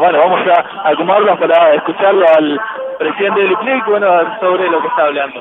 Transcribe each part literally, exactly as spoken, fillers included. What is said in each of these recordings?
Bueno, vamos a acomodarnos para escucharlo al presidente del I P L I C, bueno, sobre lo que está hablando.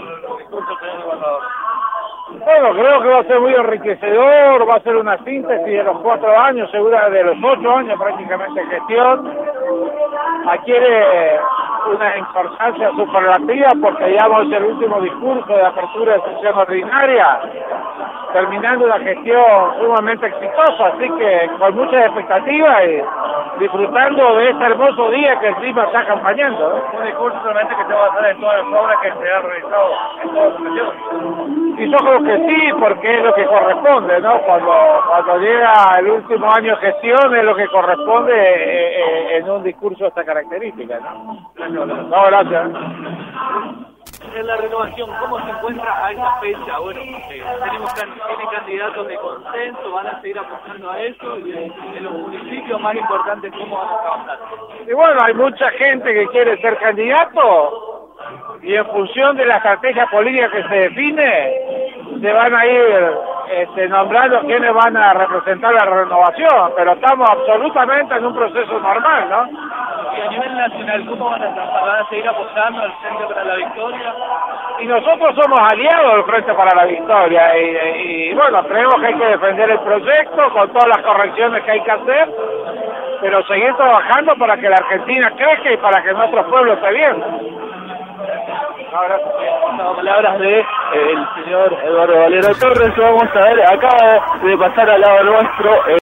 Bueno, creo que va a ser muy enriquecedor, va a ser una síntesis de los cuatro años, segura de los ocho años prácticamente de gestión. Adquiere una importancia superlativa porque digamos es el último discurso de apertura de sesión ordinaria, terminando una gestión sumamente exitosa, así que con muchas expectativas y disfrutando de este hermoso día que el clima está acompañando, ¿no? Un discurso solamente que se va a hacer en todas las obras que se han realizado en todas las sesiones. Y yo creo que sí, porque es lo que corresponde, ¿no? Cuando cuando llega el último año de gestión es lo que corresponde eh, eh, en un discurso de esta característica, ¿no? No, gracias. En la renovación, ¿cómo se encuentra a esta fecha? Bueno, eh, tenemos can tiene candidatos de consenso, van a seguir apostando a eso, y en los municipios más importantes, ¿cómo van a trabajar? Y bueno, hay mucha gente que quiere ser candidato, y en función de la estrategia política que se define, se van a ir este, nombrando quiénes van a representar la renovación, pero estamos absolutamente en un proceso normal, ¿no? Y a nivel nacional, ¿cómo van a trabajar? ¿Van a seguir apostando al Frente para la Victoria? Y nosotros somos aliados del Frente para la Victoria, y, y, y bueno, creemos que hay que defender el proyecto con todas las correcciones que hay que hacer, pero seguir trabajando para que la Argentina crezca y para que nuestro pueblo esté bien. Ahora, palabras de eh, el señor Eduardo Valero Torres. Vamos a ver, acaba de pasar al lado nuestro. Eh,